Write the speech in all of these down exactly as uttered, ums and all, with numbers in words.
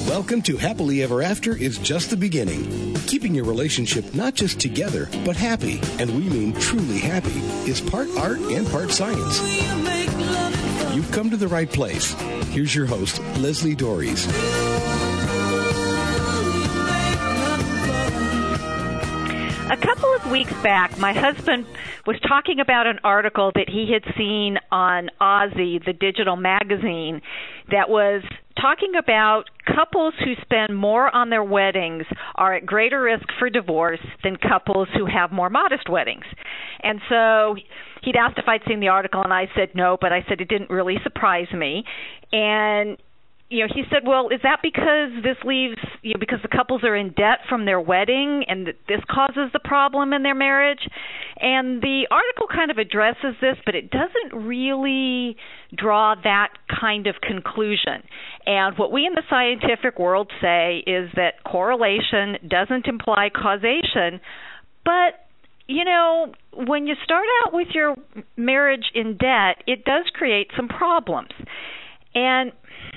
Welcome to Happily Ever After is just the beginning. Keeping your relationship not just together, but happy, and we mean truly happy, is part art and part science. You've come to the right place. Here's your host, Leslie Dories. A couple of weeks back, my husband was talking about an article that he had seen on Aussie, the digital magazine, that was talking about couples who spend more on their weddings are at greater risk for divorce than couples who have more modest weddings. And so he'd asked if I'd seen the article, and I said no, but I said it didn't really surprise me. And you know, he said, well, is that because this leaves, you know, because the couples are in debt from their wedding and this causes the problem in their marriage? And the article kind of addresses this, but it doesn't really draw that kind of conclusion. And what we in the scientific world say is that correlation doesn't imply causation, but you know, when you start out with your marriage in debt, it does create some problems. And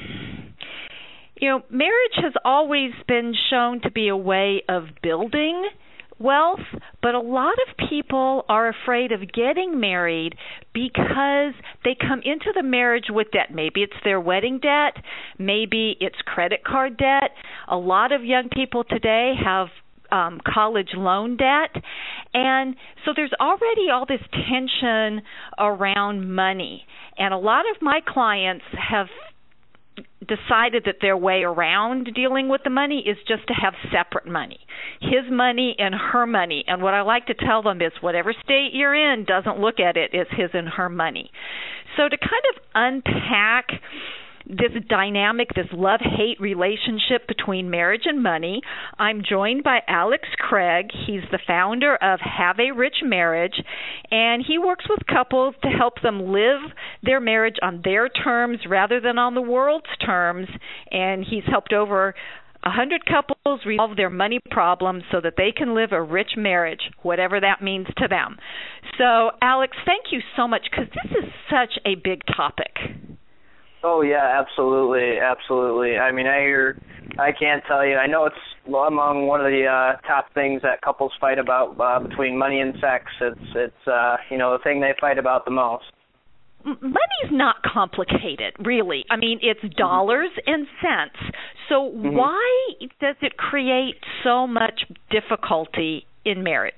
you know, marriage has always been shown to be a way of building wealth, but a lot of people are afraid of getting married because they come into the marriage with debt. Maybe it's their wedding debt, maybe it's credit card debt. A lot of young people today have um, college loan debt, and so there's already all this tension around money. And a lot of my clients have decided that their way around dealing with the money is just to have separate money, his money and her money. And what I like to tell them is whatever state you're in doesn't look at it as his and her money. So to kind of unpack this dynamic, this love-hate relationship between marriage and money, I'm joined by Alex Craig. He's the founder of Have a Rich Marriage, and he works with couples to help them live their marriage on their terms rather than on the world's terms, and he's helped over one hundred couples resolve their money problems so that they can live a rich marriage, whatever that means to them. So, Alex, thank you so much, because this is such a big topic. Oh, yeah, absolutely, absolutely. I mean, I hear, I can't tell you, I know it's among one of the uh, top things that couples fight about uh, between money and sex. It's, it's uh, you know, the thing they fight about the most. Money's not complicated, really. I mean, it's dollars mm-hmm. and cents. So mm-hmm. why does it create so much difficulty in marriage?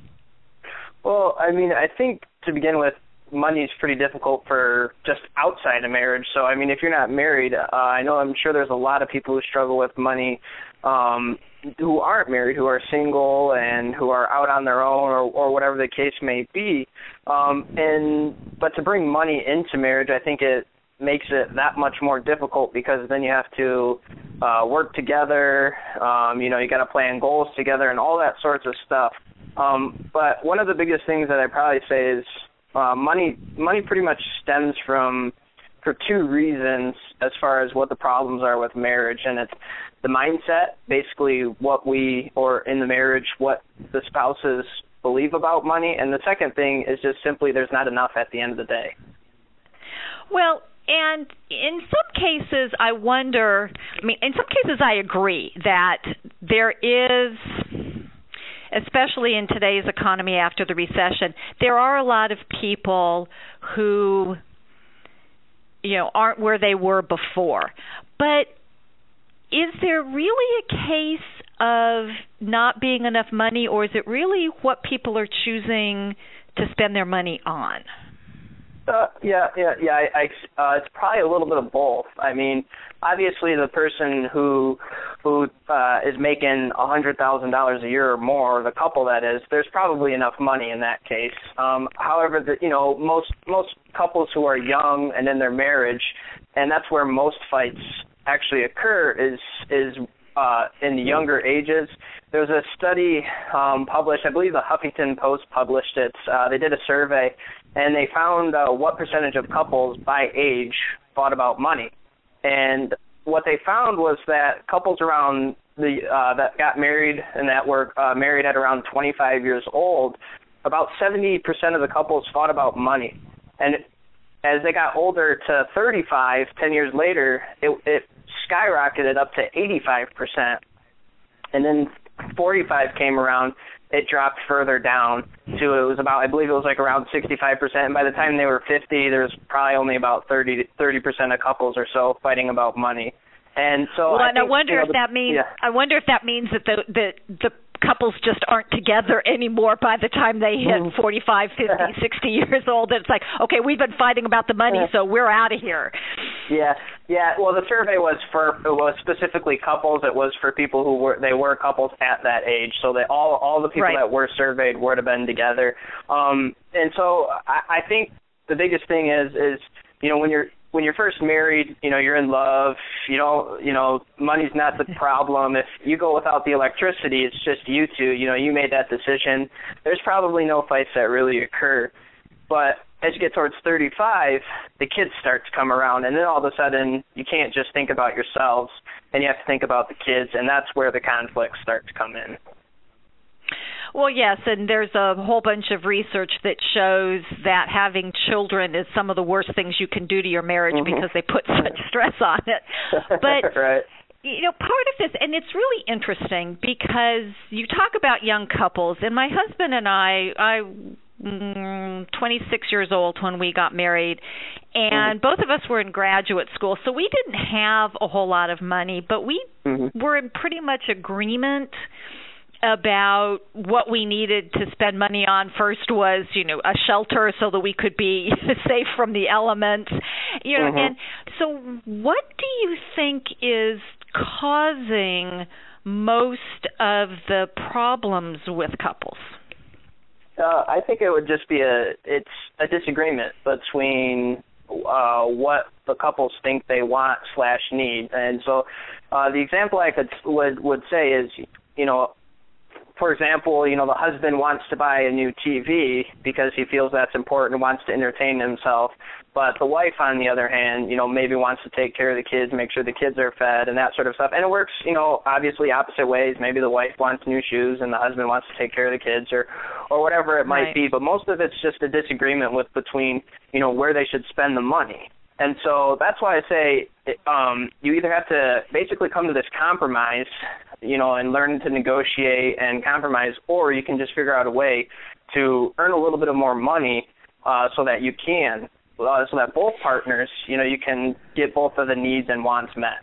Well, I mean, I think to begin with, money is pretty difficult for just outside of marriage. So, I mean, if you're not married, uh, I know I'm sure there's a lot of people who struggle with money um, who aren't married, who are single and who are out on their own or, or whatever the case may be. Um, and but to bring money into marriage, I think it makes it that much more difficult because then you have to uh, work together. Um, you know, you got to plan goals together and all that sorts of stuff. Um, but one of the biggest things that I probably say is Uh, money money pretty much stems from for two reasons as far as what the problems are with marriage, and it's the mindset, basically what we, or in the marriage, what the spouses believe about money, and the second thing is just simply there's not enough at the end of the day. Well, and in some cases I wonder, I mean, in some cases I agree that there is, especially in today's economy after the recession, there are a lot of people who, you know, aren't where they were before. But is there really a case of not being enough money, or is it really what people are choosing to spend their money on? Uh, yeah, yeah, yeah. I, I, uh, it's probably a little bit of both. I mean, obviously, the person who who uh, is making a hundred thousand dollars a year or more, or the couple that is, there's probably enough money in that case. Um, however, the, you know, most most couples who are young and in their marriage, and that's where most fights actually occur, is is uh, in the younger ages. There's a study um, published, I believe the Huffington Post published it. Uh, they did a survey, and they found uh, what percentage of couples by age fought about money. And what they found was that couples around the uh, that got married and that were uh, married at around twenty-five years old, about seventy percent of the couples fought about money. And as they got older to thirty-five, ten years later, it, it skyrocketed up to eighty-five percent. And then forty-five came around, it dropped further down to, it was about, I believe it was like around sixty-five percent. And by the time they were fifty, there was probably only about thirty percent of couples or so fighting about money. And so well, I, and think, I wonder you know, if the, that means yeah. I wonder if that means that the the the couples just aren't together anymore by the time they hit forty-five, fifty, sixty years old. It's like, okay, we've been fighting about the money, so we're out of here. Yeah, yeah. Well, the survey was for it was specifically couples. It was for people who were they were couples at that age, so that all all the people right. that were surveyed would have been together. Um, and so I, I think the biggest thing is is you know when you're when you're first married, you know, you're in love, you know, you know, money's not the problem. If you go without the electricity, it's just you two, you know, you made that decision. There's probably no fights that really occur. But as you get towards thirty-five, the kids start to come around, and then all of a sudden you can't just think about yourselves, and you have to think about the kids, and that's where the conflicts start to come in. Well, yes, and there's a whole bunch of research that shows that having children is some of the worst things you can do to your marriage mm-hmm. because they put such stress on it. But, right. you know, part of this, and it's really interesting because you talk about young couples, and my husband and I, I mm, twenty-six years old when we got married, and mm-hmm. both of us were in graduate school, so we didn't have a whole lot of money, but we mm-hmm. were in pretty much agreement about what we needed to spend money on. First was, you know, a shelter so that we could be safe from the elements. You know, mm-hmm. and so what do you think is causing most of the problems with couples? Uh, I think it would just be a it's a disagreement between uh, what the couples think they want slash need. And so uh, the example I could would would say is, you know, for example, you know, the husband wants to buy a new T V because he feels that's important and wants to entertain himself. But the wife, on the other hand, you know, maybe wants to take care of the kids, make sure the kids are fed and that sort of stuff. And it works, you know, obviously opposite ways. Maybe the wife wants new shoes and the husband wants to take care of the kids or, or whatever it might right. be. But most of it's just a disagreement with between, you know, where they should spend the money. And so that's why I say um, you either have to basically come to this compromise, you know, and learn to negotiate and compromise, or you can just figure out a way to earn a little bit of more money uh, so that you can, uh, so that both partners, you know, you can get both of the needs and wants met.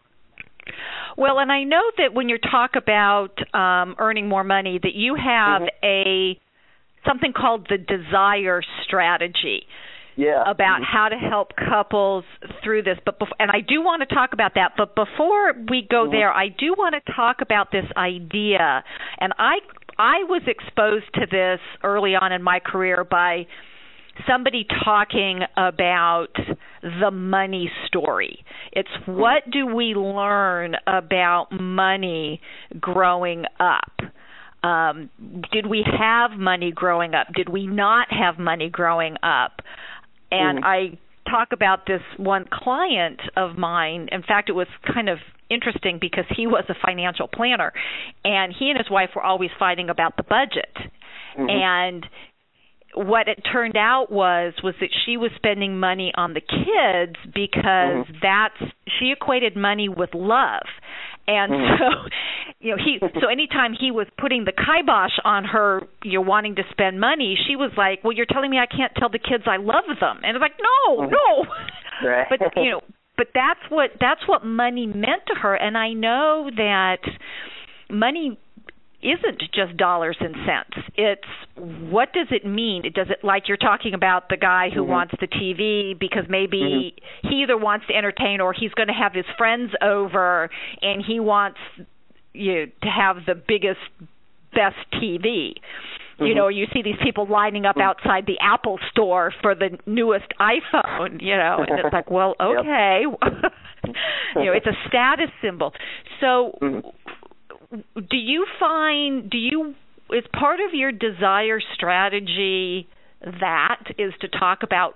Well, and I know that when you talk about um, earning more money, that you have mm-hmm. a something called the desire strategy. Yeah. About mm-hmm. how to help couples through this. But bef- and I do want to talk about that. But before we go mm-hmm. there, I do want to talk about this idea. And I I was exposed to this early on in my career by somebody talking about the money story. It's what do we learn about money growing up? Um, did we have money growing up? Did we not have money growing up? And mm. I talk about this one client of mine. In fact, it was kind of interesting because he was a financial planner, and he and his wife were always fighting about the budget. Mm-hmm. And what it turned out was was that she was spending money on the kids because mm-hmm. that's she equated money with love. And mm-hmm. so, you know, he so anytime he was putting the kibosh on her, you're wanting to spend money, she was like, "Well, you're telling me I can't tell the kids I love them." And it's like, "No, mm-hmm. no." Right. But you know, but that's what that's what money meant to her. And I know that money isn't just dollars and cents. It's what does it mean? Does it, like you're talking about the guy who mm-hmm. wants the T V because maybe mm-hmm. he either wants to entertain or he's going to have his friends over and he wants you to have the biggest, best T V. Mm-hmm. You know, you see these people lining up mm-hmm. outside the Apple store for the newest iPhone, you know, and it's like, well, okay. You know, it's a status symbol. So mm-hmm. Do you find, do you, is part of your desire strategy that is to talk about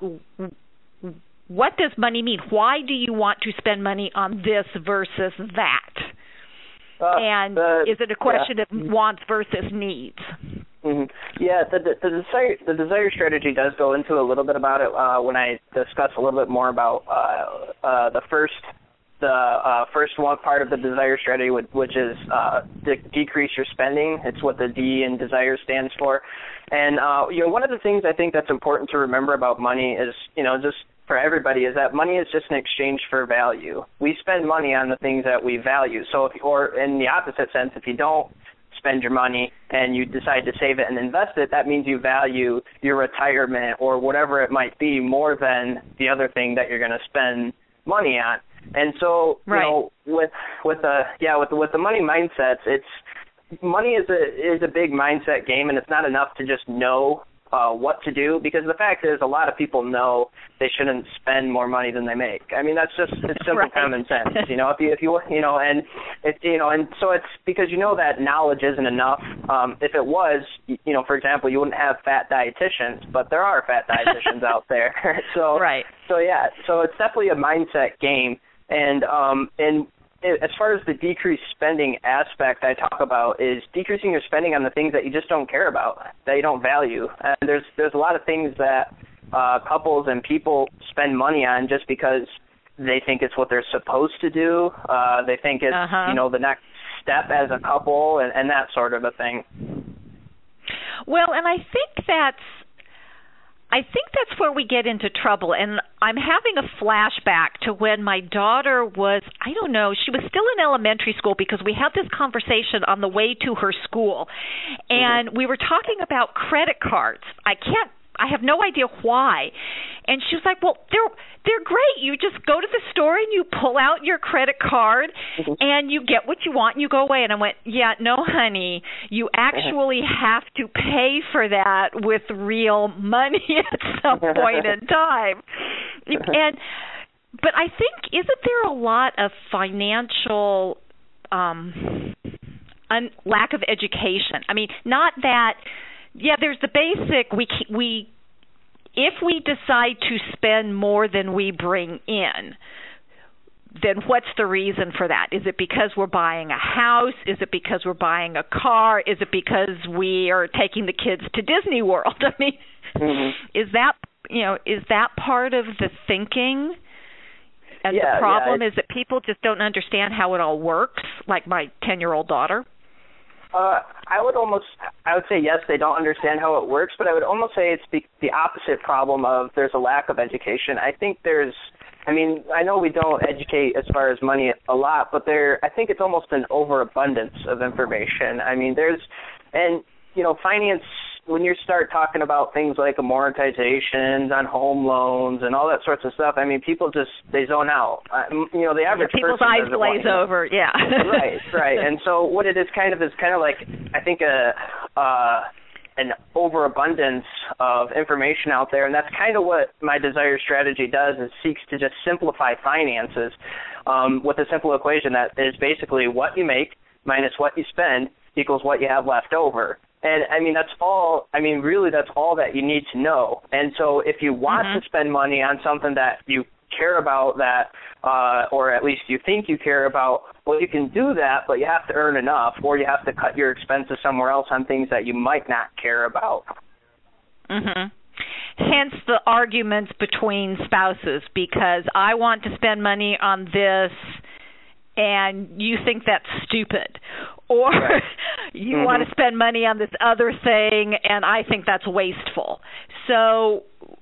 what does money mean? Why do you want to spend money on this versus that? Uh, and uh, is it a question yeah. of wants versus needs? Mm-hmm. Yeah, the, the, the, desire, the desire strategy does go into a little bit about it uh, when I discuss a little bit more about uh, uh, the first the uh, first one part of the desire strategy, which is uh, de- decrease your spending. It's what the D in desire stands for. And, uh, you know, one of the things I think that's important to remember about money is, you know, just for everybody, is that money is just an exchange for value. We spend money on the things that we value. So, if, or in the opposite sense, if you don't spend your money and you decide to save it and invest it, that means you value your retirement or whatever it might be more than the other thing that you're going to spend money on. And so, right. you know, with with the yeah with the, with the money mindsets, it's money is a is a big mindset game, and it's not enough to just know uh, what to do, because the fact is a lot of people know they shouldn't spend more money than they make. I mean, that's just it's simple right. common sense, you know. If you if you you know, and it you know, and so it's because you know that knowledge isn't enough. Um, if it was, you know, for example, you wouldn't have fat dietitians, but there are fat dietitians out there. so right. So yeah, so it's definitely a mindset game. And um, and as far as the decreased spending aspect I talk about is decreasing your spending on the things that you just don't care about, that you don't value. And there's there's a lot of things that uh, couples and people spend money on just because they think it's what they're supposed to do. Uh, they think it's uh-huh. you know the next step as a couple and, and that sort of a thing. Well, and I think that's I think that's where we get into trouble, and I'm having a flashback to when my daughter was, I don't know, she was still in elementary school, because we had this conversation on the way to her school, and mm-hmm. we were talking about credit cards. I can't, I have no idea why. And she was like, well, they're they're great. You just go to the store and you pull out your credit card mm-hmm. and you get what you want and you go away. And I went, yeah, no, honey, you actually have to pay for that with real money at some point in time. And but I think, isn't there a lot of financial um, un- lack of education? I mean, not that. Yeah, there's the basic. We we. If we decide to spend more than we bring in, then what's the reason for that? Is it because we're buying a house? Is it because we're buying a car? Is it because we are taking the kids to Disney World? I mean, mm-hmm. is that you know is that part of the thinking? And yeah, the problem yeah, is that people just don't understand how it all works, like my ten-year-old daughter. Uh, I would almost, I would say yes, they don't understand how it works, but I would almost say it's the, the opposite problem of there's a lack of education. I think there's, I mean, I know we don't educate as far as money a lot, but there, I think it's almost an overabundance of information. I mean, there's, and, you know, finance, when you start talking about things like amortizations on home loans and all that sorts of stuff, I mean, people just, they zone out. Uh, you know, the average yeah, people's person eyes glaze over, yeah. right, right. And so what it is kind of is kind of like, I think, a uh, an overabundance of information out there, and that's kind of what my desire strategy does, is seeks to just simplify finances um, with a simple equation that is basically what you make minus what you spend equals what you have left over. And, I mean, that's all, I mean, really that's all that you need to know. And so if you want mm-hmm. to spend money on something that you care about, that, uh, or at least you think you care about, well, you can do that, but you have to earn enough, or you have to cut your expenses somewhere else on things that you might not care about. Mm-hmm. Hence the arguments between spouses, because I want to spend money on this and you think that's stupid, or right. you mm-hmm. want to spend money on this other thing and I think that's wasteful. So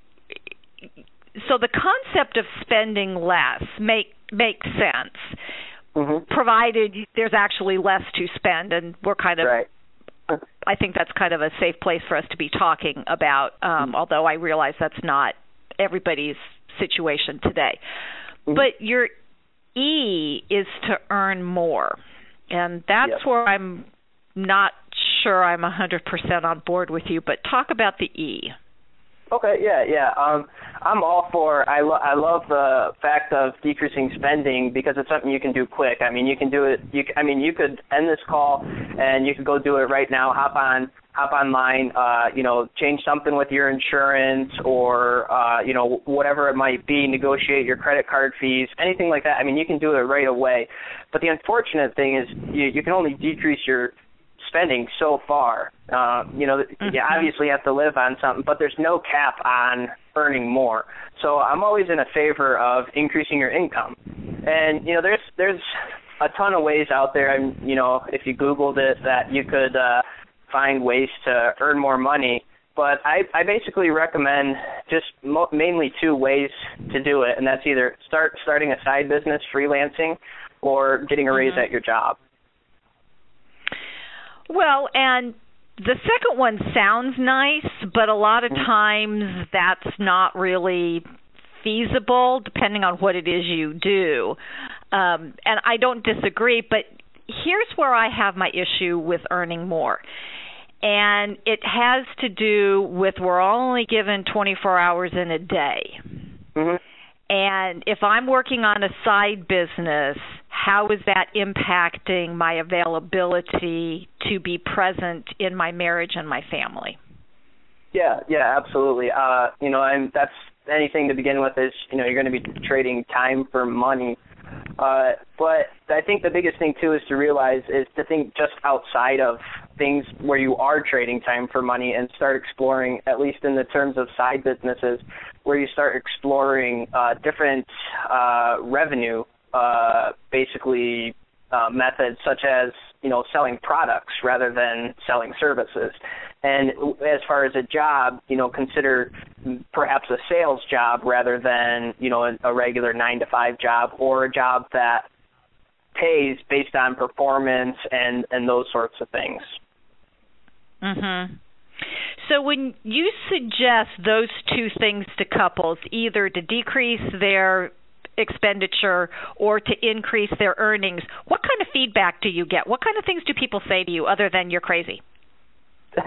so the concept of spending less make makes sense, mm-hmm. provided there's actually less to spend, and we're kind of right. I think that's kind of a safe place for us to be talking about, um, mm-hmm. although I realize that's not everybody's situation today. Mm-hmm. But your E is to earn more, and that's yep. where I'm not sure I'm one hundred percent on board with you, but talk about the E. Okay, yeah, yeah. Um, I'm all for, I, lo- I love the fact of decreasing spending because it's something you can do quick. I mean, you can do it, you, I mean, you could end this call and you could go do it right now, hop on, hop online, uh, you know, change something with your insurance or, uh, you know, whatever it might be, negotiate your credit card fees, anything like that. I mean, you can do it right away. But the unfortunate thing is you, you can only decrease your spending so far. Uh, you know, mm-hmm. you obviously have to live on something, but there's no cap on earning more. So I'm always in a favor of increasing your income. And, you know, there's there's a ton of ways out there, and, you know, if you Googled it, that you could uh, find ways to earn more money. But I, I basically recommend just mo- mainly two ways to do it, and that's either start starting a side business, freelancing, or getting a raise mm-hmm. at your job. Well, and the second one sounds nice, but a lot of times that's not really feasible depending on what it is you do. Um, and I don't disagree, but here's where I have my issue with earning more. And it has to do with we're only given twenty-four hours in a day. Mm-hmm. And if I'm working on a side business, how is that impacting my availability to be present in my marriage and my family? Yeah, yeah, absolutely. Uh, you know, and that's anything to begin with is, you know, you're going to be trading time for money. Uh, but I think the biggest thing, too, is to realize is to think just outside of things where you are trading time for money and start exploring, at least in the terms of side businesses, where you start exploring uh, different uh, revenue, uh, basically uh, methods such as, you know, selling products rather than selling services. And as far as a job, you know, consider perhaps a sales job rather than, you know, a, a regular nine to five job, or a job that pays based on performance and, and those sorts of things. Mhm. So when you suggest those two things to couples, either to decrease their expenditure or to increase their earnings, what kind of feedback do you get? What kind of things do people say to you other than you're crazy? uh,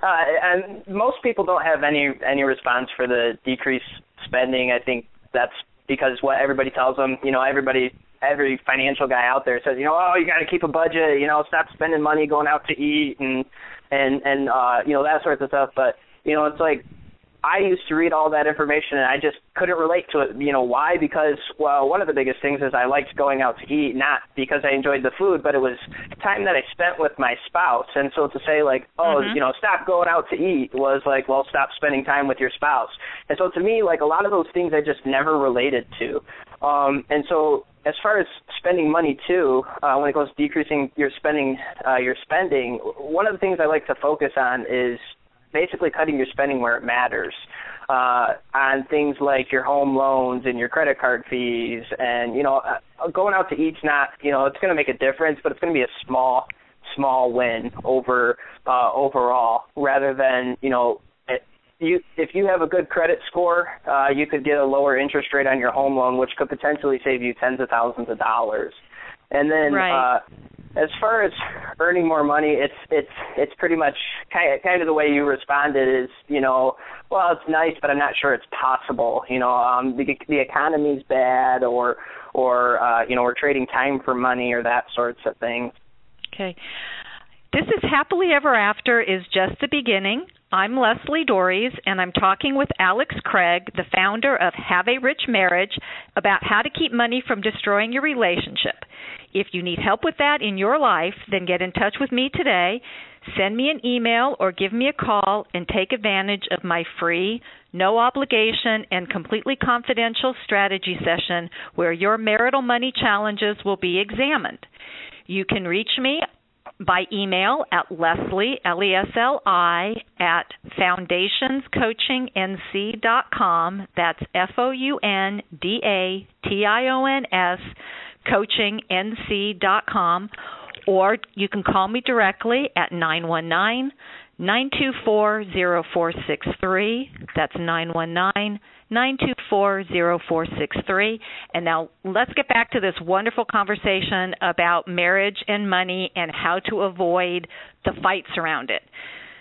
and most people don't have any any response for the decreased spending. I think that's because what everybody tells them, you know, everybody, every financial guy out there says, you know, oh, you got to keep a budget, you know, stop spending money going out to eat and, and, and uh, you know, that sort of stuff. But, you know, it's like, I used to read all that information and I just couldn't relate to it. You know, why? Because, well, one of the biggest things is I liked going out to eat, not because I enjoyed the food, but it was time that I spent with my spouse. And so to say, like, oh, mm-hmm. you know, stop going out to eat was like, well, stop spending time with your spouse. And so to me, like, a lot of those things I just never related to. Um, and so as far as spending money, too, uh, when it goes to decreasing your spending, uh, your spending, one of the things I like to focus on is basically cutting your spending where it matters, uh, on things like your home loans and your credit card fees. And, you know, uh, going out to eat's not, you know, it's going to make a difference, but it's going to be a small, small win over uh, overall, rather than, you know, it, you if you have a good credit score, uh, you could get a lower interest rate on your home loan, which could potentially save you tens of thousands of dollars. And then right. uh, as far as earning more money, it's it's it's pretty much kind of, kind of the way you responded is, you know, well, it's nice, but I'm not sure it's possible. You know, um, the the economy's bad, or or uh, you know, we're trading time for money, or that sorts of things. Okay. This is Happily Ever After is just the beginning. I'm Leslie Dories, and I'm talking with Alex Craig, the founder of Have a Rich Marriage, about how to keep money from destroying your relationship. If you need help with that in your life, then get in touch with me today. Send me an email or give me a call and take advantage of my free, no obligation, and completely confidential strategy session where your marital money challenges will be examined. You can reach me by email at Leslie, L E S L I, at foundations coaching N C dot com. That's F O U N D A T I O N S, coaching N C dot com. Or you can call me directly at nine one nine, nine two four, zero four six three. That's nine one nine, nine two four, zero four six three. And now let's get back to this wonderful conversation about marriage and money and how to avoid the fights around it.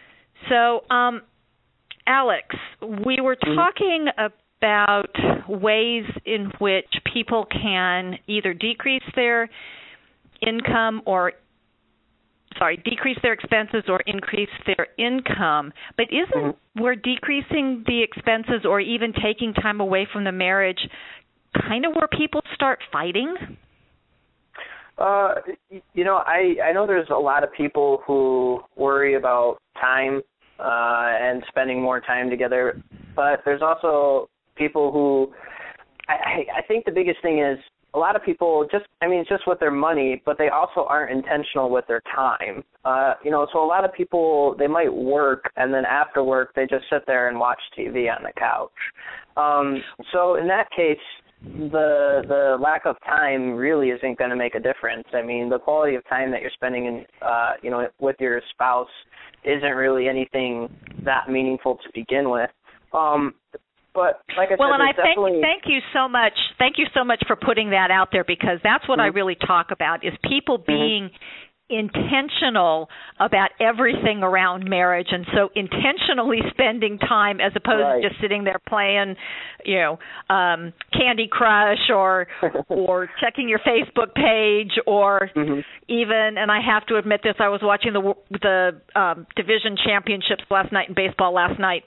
So, um, Alex, we were talking about ways in which people can either decrease their income or sorry, decrease their expenses or increase their income. But isn't mm-hmm. where decreasing the expenses or even taking time away from the marriage kind of where people start fighting? Uh, you know, I, I know there's a lot of people who worry about time uh, and spending more time together, but there's also people who I, I think the biggest thing is a lot of people just, I mean, just with their money, but they also aren't intentional with their time. Uh, you know, so a lot of people, they might work, and then after work, they just sit there and watch T V on the couch. Um, so in that case, the the lack of time really isn't going to make a difference. I mean, the quality of time that you're spending in, uh, you know, with your spouse isn't really anything that meaningful to begin with. Um, But like I well, said, and I thank, definitely... thank you so much. Thank you so much for putting that out there, because that's what mm-hmm. I really talk about, is people being mm-hmm. intentional about everything around marriage, and so intentionally spending time as opposed right. to just sitting there playing, you know, um, Candy Crush or or checking your Facebook page or mm-hmm. even, and I have to admit this, I was watching the the um, division championships last night in baseball last night.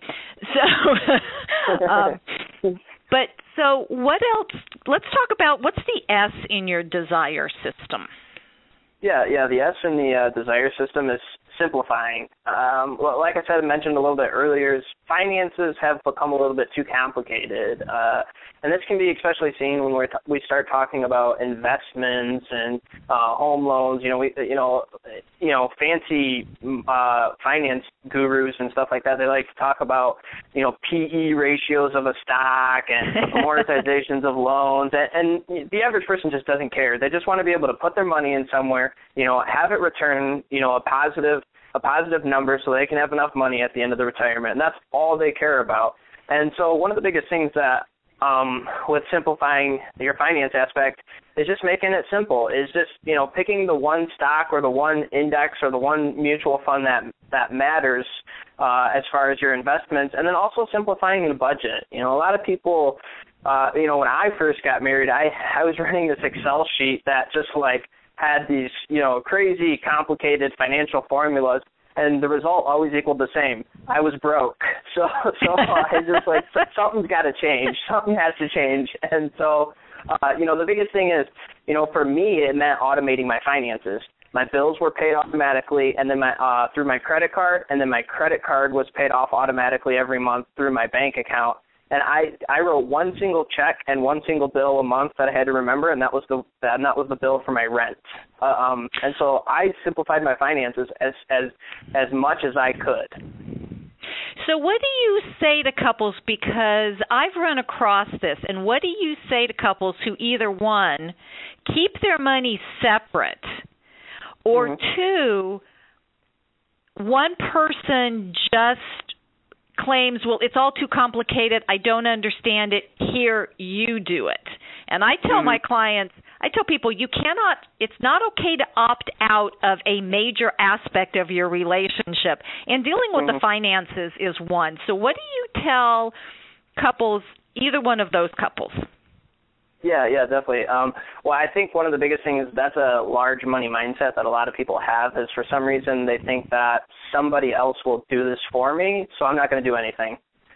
So, um, but so what else? Let's talk about what's the S in your desire system. Yeah, yeah. The S in the uh, desire system is simplifying. Um, well, like I said, I mentioned a little bit earlier, is finances have become a little bit too complicated, uh, and this can be especially seen when we t- we start talking about investments and uh, home loans. You know, we you know you know fancy uh, finance gurus and stuff like that. They like to talk about you know P E ratios of a stock and amortizations of loans, and, and the average person just doesn't care. They just want to be able to put their money in somewhere, you know, have it return, you know, a positive a positive number so they can have enough money at the end of the retirement. And that's all they care about. And so one of the biggest things that um, with simplifying your finance aspect is just making it simple, is just, you know, picking the one stock or the one index or the one mutual fund that that matters uh, as far as your investments, and then also simplifying the budget. You know, a lot of people, uh, you know, when I first got married, I, I was running this Excel sheet that just like had these, you know, crazy, complicated financial formulas, and the result always equaled the same. I was broke. So, so I just like, something's got to change. Something has to change. And so, uh, you know, the biggest thing is, you know, for me, it meant automating my finances. My bills were paid automatically, and then my uh, through my credit card, and then my credit card was paid off automatically every month through my bank account. And I, I wrote one single check and one single bill a month that I had to remember, and that was the and that was the bill for my rent. Uh, um, and so I simplified my finances as as as much as I could. So what do you say to couples, because I've run across this, and what do you say to couples who either, one, keep their money separate, or mm-hmm. two, one person just claims, well, it's all too complicated, I don't understand it, here, you do it. And I tell mm-hmm. my clients, I tell people, you cannot, it's not okay to opt out of a major aspect of your relationship. And dealing with mm-hmm. the finances is one. So what do you tell couples, either one of those couples? Yeah, yeah, definitely. Um, well, I think one of the biggest things, that's a large money mindset that a lot of people have, is for some reason they think that somebody else will do this for me, so I'm not going to do anything.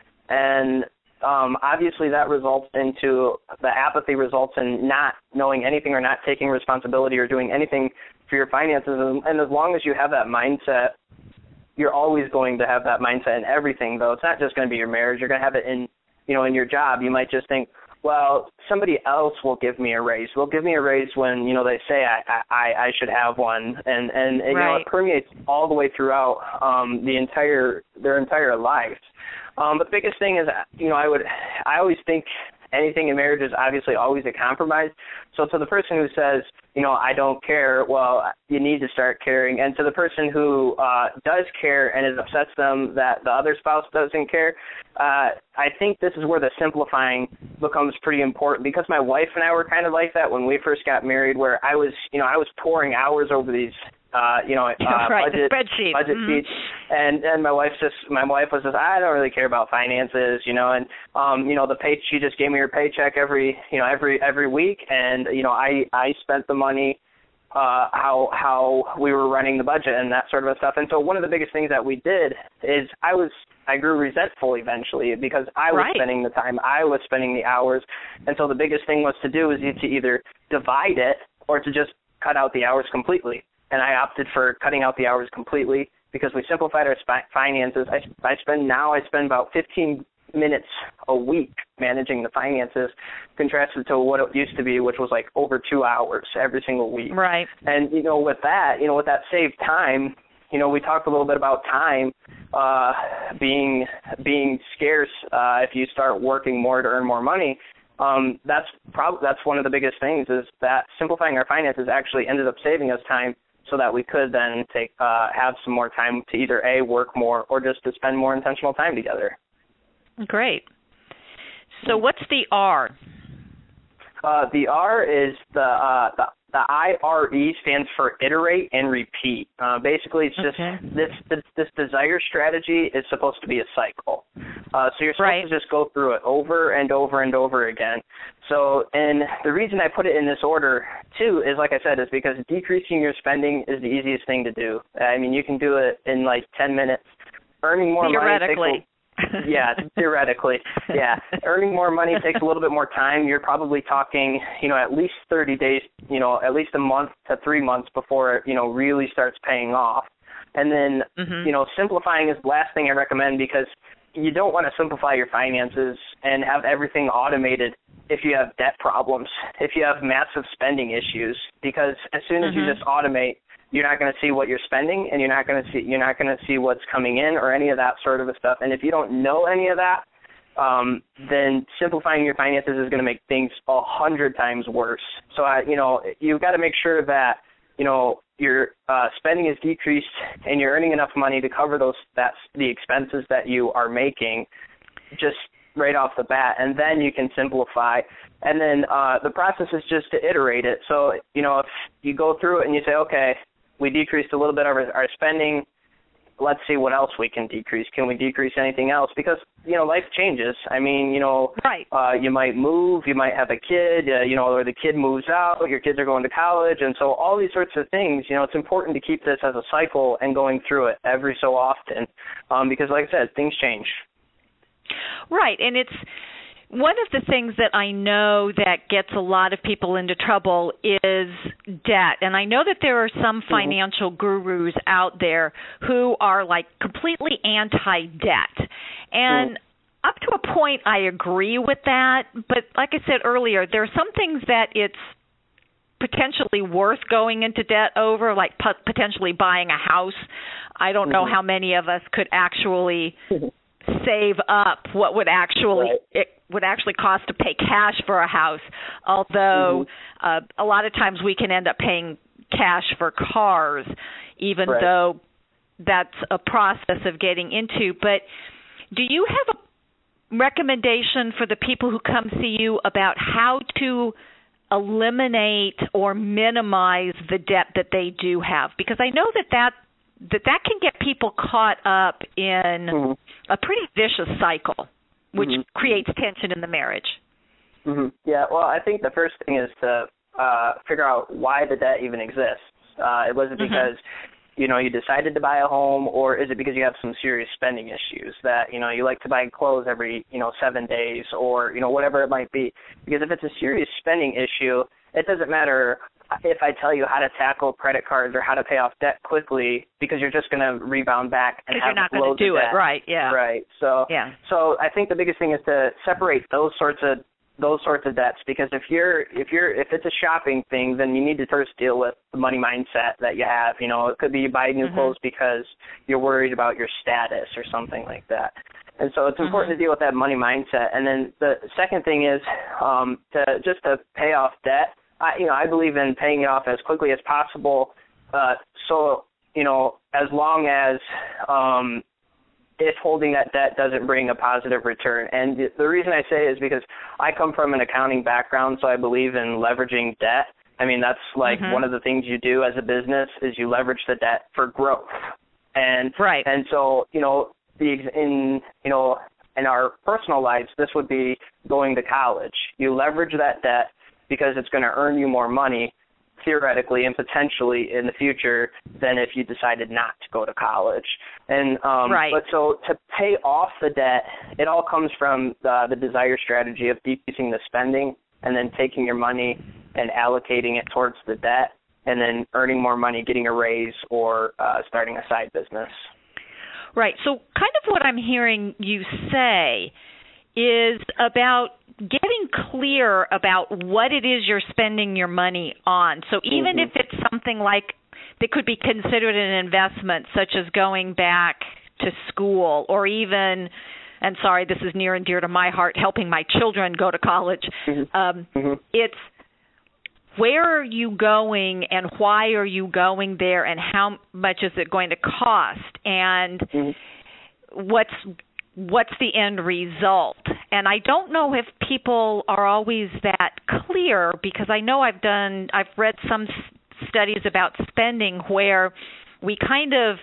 And um, obviously that results into, the apathy results in not knowing anything or not taking responsibility or doing anything for your finances. And, and as long as you have that mindset, you're always going to have that mindset in everything, though. It's not just going to be your marriage. You're going to have it in, you know, in your job. You might just think, well, somebody else will give me a raise. They'll give me a raise when, you know, they say I I, I should have one. And, and you right. know, it permeates all the way throughout um, the entire their entire life. Um, but the biggest thing is, you know, I would I always think anything in marriage is obviously always a compromise. So to the person who says, you know, I don't care, well, you need to start caring. And to the person who uh, does care and it upsets them that the other spouse doesn't care, uh, I think this is where the simplifying becomes pretty important, because my wife and I were kind of like that when we first got married, where I was, you know, I was pouring hours over these Uh, you know, uh, right, budget, spreadsheet. budget mm-hmm. sheets, and and my wife just, my wife was just, I don't really care about finances, you know, and um, you know, the pay, she just gave me her paycheck every, you know, every every week, and you know, I I spent the money, uh, how how we were running the budget and that sort of stuff, and so one of the biggest things that we did is I was, I grew resentful eventually because I was right. spending the time, I was spending the hours, and so the biggest thing was to do is to either divide it or to just cut out the hours completely. And I opted for cutting out the hours completely because we simplified our sp- finances. I, I spend now I spend about fifteen minutes a week managing the finances, contrasted to what it used to be, which was like over two hours every single week. Right. And, you know, with that, you know, with that saved time, you know, we talked a little bit about time uh, being being scarce uh, if you start working more to earn more money. Um, that's probably that's one of the biggest things, is that simplifying our finances actually ended up saving us time, so that we could then take uh, have some more time to either A, work more, or just to spend more intentional time together. Great. So what's the R? Uh, the R is the, uh, the the I R E stands for iterate and repeat. Uh, basically, it's just okay. this, this this desire strategy is supposed to be a cycle. Uh, so you're supposed right. to just go through it over and over and over again. So, and the reason I put it in this order too is, like I said, is because decreasing your spending is the easiest thing to do. I mean, you can do it in like ten minutes. Earning more money takes a, yeah, theoretically. Yeah. Earning more money takes a little bit more time. You're probably talking, you know, at least thirty days, you know, at least a month to three months before it, you know, really starts paying off. And then, mm-hmm. you know, simplifying is the last thing I recommend, because you don't want to simplify your finances and have everything automated if you have debt problems, if you have massive spending issues, because as soon as mm-hmm. you just automate, you're not going to see what you're spending, and you're not going to see you're not going to see what's coming in or any of that sort of stuff. And if you don't know any of that, um, then simplifying your finances is going to make things a hundred times worse. So, I, you know, you've got to make sure that, you know, your uh, spending is decreased and you're earning enough money to cover those that's the expenses that you are making, just right off the bat, and then you can simplify. And then uh, the process is just to iterate it. So, you know, if you go through it and you say, okay, we decreased a little bit of our, our spending, let's see what else we can decrease. Can we decrease anything else? Because, you know, life changes. I mean, you know, right. uh, you might move, you might have a kid, uh, you know, or the kid moves out, your kids are going to college, and so all these sorts of things, you know, it's important to keep this as a cycle and going through it every so often, um, because, like I said, things change. Right, and it's one of the things that I know that gets a lot of people into trouble is debt. And I know that there are some financial mm-hmm. gurus out there who are like completely anti-debt. And mm-hmm. up to a point, I agree with that. But like I said earlier, there are some things that it's potentially worth going into debt over, like p- potentially buying a house. I don't mm-hmm. know how many of us could actually save up what would actually right. it would actually cost to pay cash for a house, although mm-hmm. uh, a lot of times we can end up paying cash for cars, even right. though that's a process of getting into. But do you have a recommendation for the people who come see you about how to eliminate or minimize the debt that they do have? Because I know that that that that can get people caught up in mm-hmm. a pretty vicious cycle, which mm-hmm. creates tension in the marriage. Mm-hmm. Yeah, well, I think the first thing is to uh, figure out why the debt even exists. Uh, was it because, mm-hmm. you know, you decided to buy a home, or is it because you have some serious spending issues that, you know, you like to buy clothes every, you know, seven days or, you know, whatever it might be? Because if it's a serious spending issue, it doesn't matter if I tell you how to tackle credit cards or how to pay off debt quickly, because you're just going to rebound back and have you're not loads do of debt. it, right? Yeah, right. So, yeah. So I think the biggest thing is to separate those sorts of those sorts of debts, because if you're if you're if it's a shopping thing, then you need to first deal with the money mindset that you have. You know, it could be you buy new mm-hmm. clothes because you're worried about your status or something like that. And so it's important mm-hmm. to deal with that money mindset. And then the second thing is um, to just to pay off debt. I, you know, I believe in paying it off as quickly as possible. Uh, so, you know, as long as um, if holding that debt doesn't bring a positive return. And the reason I say is because I come from an accounting background, so I believe in leveraging debt. I mean, that's like mm-hmm. one of the things you do as a business is you leverage the debt for growth. And right. and so, you know, the in you know, in our personal lives, this would be going to college. You leverage that debt because it's going to earn you more money, theoretically and potentially in the future, than if you decided not to go to college. And um, right. But so to pay off the debt, it all comes from the, the desire strategy of decreasing the spending and then taking your money and allocating it towards the debt, and then earning more money, getting a raise, or uh, starting a side business. Right. So kind of what I'm hearing you say is about getting clear about what it is you're spending your money on. So even mm-hmm. if it's something like that could be considered an investment, such as going back to school, or even, and sorry, this is near and dear to my heart, helping my children go to college. Mm-hmm. Um, mm-hmm. It's where are you going and why are you going there and how much is it going to cost and mm-hmm. what's what's the end result. And I don't know if people are always that clear, because I know I've done, I've read some studies about spending where we kind of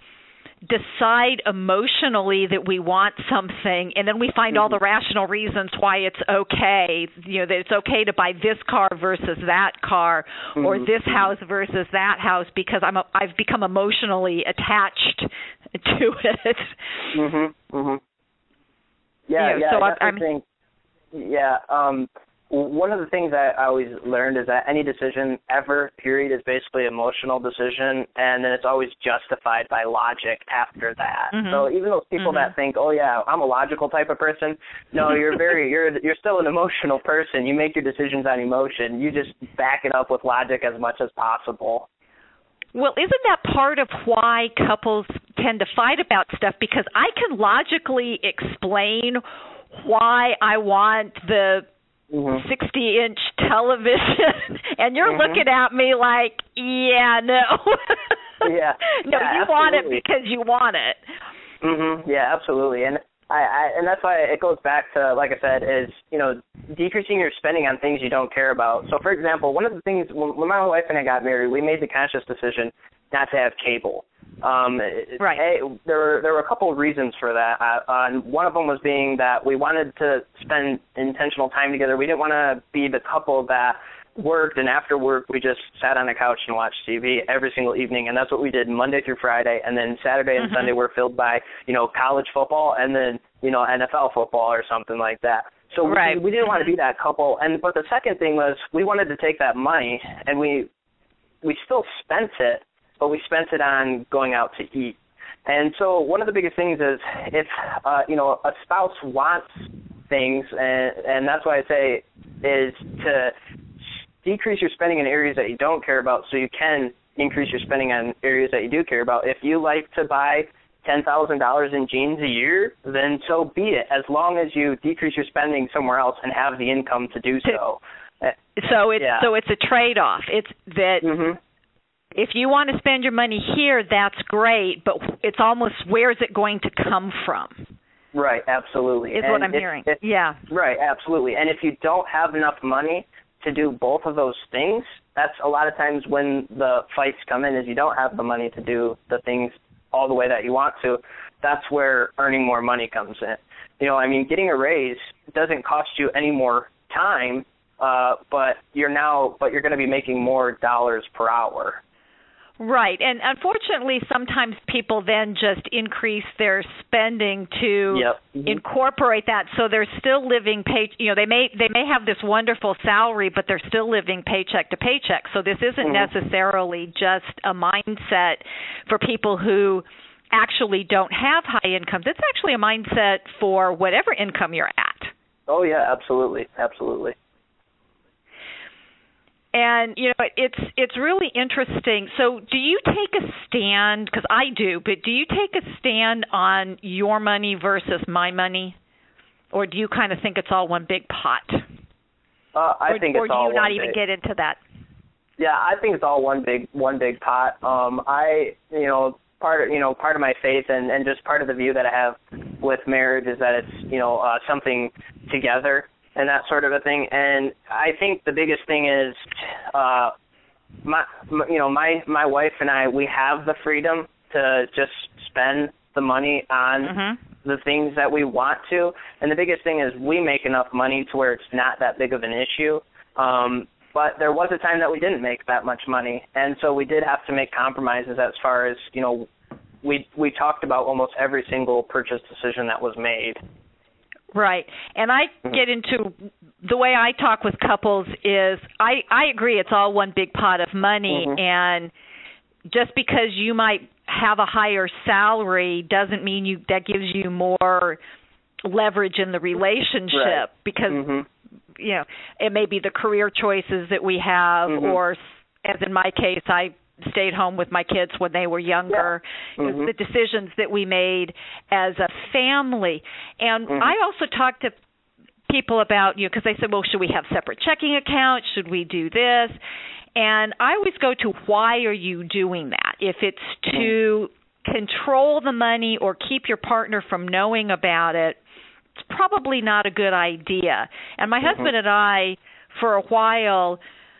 decide emotionally that we want something, and then we find mm-hmm. all the rational reasons why it's okay, you know, that it's okay to buy this car versus that car, mm-hmm. or this house versus that house, because I'm a, I've become emotionally attached to it. Mhm. Mhm. Yeah, you know, yeah. So I I'm, think, yeah. Um, one of the things I always learned is that any decision ever, period, is basically an emotional decision, and then it's always justified by logic after that. Mm-hmm. So even those people mm-hmm. that think, oh yeah, I'm a logical type of person, no, you're very, you're you're still an emotional person. You make your decisions on emotion. You just back it up with logic as much as possible. Well, isn't that part of why couples tend to fight about stuff? Because I can logically explain why I want the Mm-hmm. sixty-inch television, and you're mm-hmm. looking at me like, yeah, no. yeah. no, yeah, you absolutely. want it because you want it. Mm-hmm. Yeah, absolutely. And I, I and that's why it goes back to, like I said, is, you know, decreasing your spending on things you don't care about. So, for example, one of the things, when, when my wife and I got married, we made the conscious decision not to have cable. Um, right. A, there were there were a couple of reasons for that. Uh, uh, one of them was being that we wanted to spend intentional time together. We didn't want to be the couple that worked, and after work we just sat on the couch and watched T V every single evening, and that's what we did Monday through Friday, and then Saturday and mm-hmm. Sunday were filled by, you know, college football and then, you know, N F L football or something like that. So right. we, we didn't want to be that couple. And but the second thing was we wanted to take that money, and we we still spent it, but we spent it on going out to eat. And so one of the biggest things is if, uh, you know, a spouse wants things, and, and that's why I say is to decrease your spending in areas that you don't care about so you can increase your spending on areas that you do care about. If you like to buy ten thousand dollars in jeans a year, then so be it, as long as you decrease your spending somewhere else and have the income to do so. So it's, yeah. so it's a trade-off. It's that... Mm-hmm. If you want to spend your money here, that's great, but it's almost where is it going to come from? Right, absolutely. Is and what I'm if, hearing. If, yeah. Right, absolutely. And if you don't have enough money to do both of those things, that's a lot of times when the fights come in, is you don't have the money to do the things all the way that you want to. That's where earning more money comes in. You know, I mean, getting a raise doesn't cost you any more time, uh, but you're now, but you're going to be making more dollars per hour. Right, and unfortunately, sometimes people then just increase their spending to yep. mm-hmm. incorporate that, so they're still living pay. You know, they may they may have this wonderful salary, but they're still living paycheck to paycheck. So this isn't mm-hmm. necessarily just a mindset for people who actually don't have high incomes. It's actually a mindset for whatever income you're at. Oh yeah, absolutely, absolutely. And, you know, it's it's really interesting. So do you take a stand, because I do, but do you take a stand on your money versus my money? Or do you kind of think it's all one big pot? Uh, I or, think or it's all one Or do you not big. even get into that? Yeah, I think it's all one big one big pot. Um, I, you know, part of, you know, part of my faith and, and just part of the view that I have with marriage is that it's, you know, uh, something together and that sort of a thing. And I think the biggest thing is, uh, my, my, you know, my, my wife and I, we have the freedom to just spend the money on mm-hmm. the things that we want to. And the biggest thing is we make enough money to where it's not that big of an issue. Um, but there was a time that we didn't make that much money. And so we did have to make compromises as far as, you know, we we talked about almost every single purchase decision that was made. Right. And I get into the way I talk with couples is I, I agree it's all one big pot of money. Mm-hmm. And just because you might have a higher salary doesn't mean you that gives you more leverage in the relationship right. because, mm-hmm. you know, it may be the career choices that we have, mm-hmm. or as in my case, I stayed home with my kids when they were younger. Yeah. Mm-hmm. It was the decisions that we made as a family. And mm-hmm. I also talked to people about, you know, because they said, well, should we have separate checking accounts? Should we do this? And I always go to, why are you doing that? If it's to mm-hmm. control the money or keep your partner from knowing about it, it's probably not a good idea. And my mm-hmm. husband and I, for a while,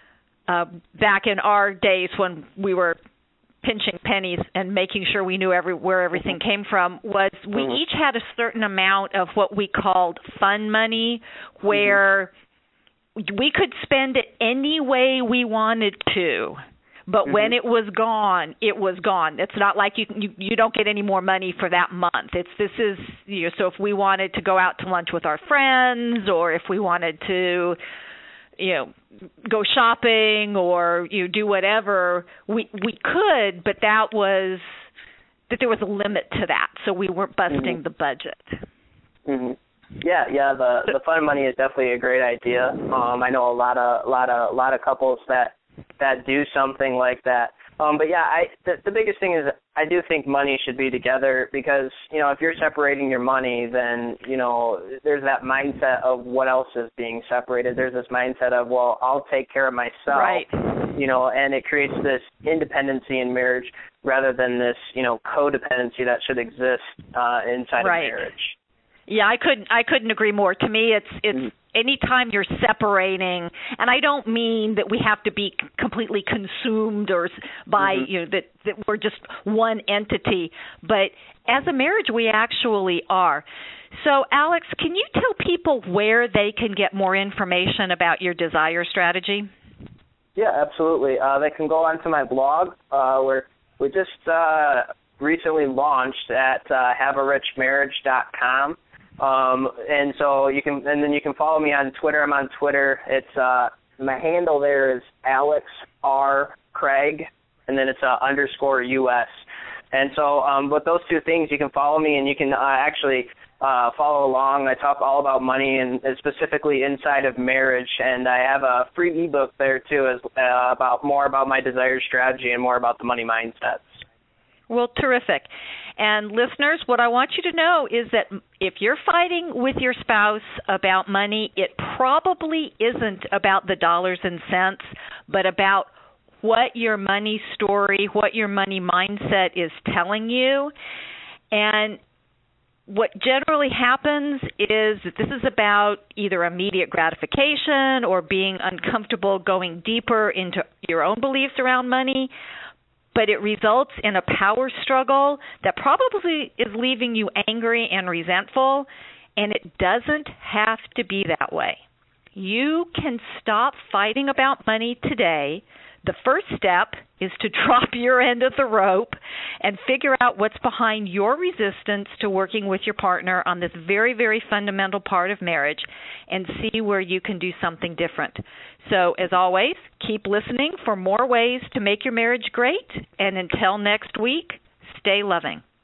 uh, back in our days when we were pinching pennies and making sure we knew every, where everything mm-hmm. came from, was we mm-hmm. each had a certain amount of what we called fun money, where mm-hmm. we could spend it any way we wanted to. But mm-hmm. when it was gone, it was gone. It's not like you, you you don't get any more money for that month. It's this is you know, so if we wanted to go out to lunch with our friends, or if we wanted to, you know, go shopping or you know, do whatever, we we could. But that was that there was a limit to that, so we weren't busting mm-hmm. the budget. Mm-hmm. Yeah, yeah. The the fun money is definitely a great idea. Um, I know a lot of a lot of a lot of couples that. that do something like that. Um, but yeah, I the, the biggest thing is I do think money should be together, because, you know, if you're separating your money, then, you know, there's that mindset of what else is being separated. There's this mindset of, well, I'll take care of myself, right. you know, and it creates this independency in marriage rather than this, you know, codependency that should exist uh, inside right. of marriage. Yeah, I couldn't I couldn't agree more. To me, it's it's mm-hmm. anytime you're separating, and I don't mean that we have to be completely consumed or by mm-hmm. you know that, that we're just one entity, but as a marriage we actually are. So, Alex, can you tell people where they can get more information about your Desire strategy? Yeah, absolutely. Uh, they can go onto my blog, uh, where we just uh, recently launched at uh, have a rich marriage dot com. Um, and so you can, and then you can follow me on Twitter. I'm on Twitter. It's, uh, my handle there is Alex R. Craig, and then it's uh, underscore U S. And so, um, with those two things, you can follow me, and you can, uh, actually, uh, follow along. I talk all about money, and, and specifically inside of marriage. And I have a free ebook there too, as, uh, about more about my Desire strategy and more about the money mindsets. Well, terrific. And listeners, what I want you to know is that if you're fighting with your spouse about money, it probably isn't about the dollars and cents, but about what your money story, what your money mindset is telling you. And what generally happens is that this is about either immediate gratification or being uncomfortable going deeper into your own beliefs around money. But it results in a power struggle that probably is leaving you angry and resentful, and it doesn't have to be that way. You can stop fighting about money today. The first step is to drop your end of the rope and figure out what's behind your resistance to working with your partner on this very, very fundamental part of marriage, and see where you can do something different. So, as always, keep listening for more ways to make your marriage great. And until next week, stay loving.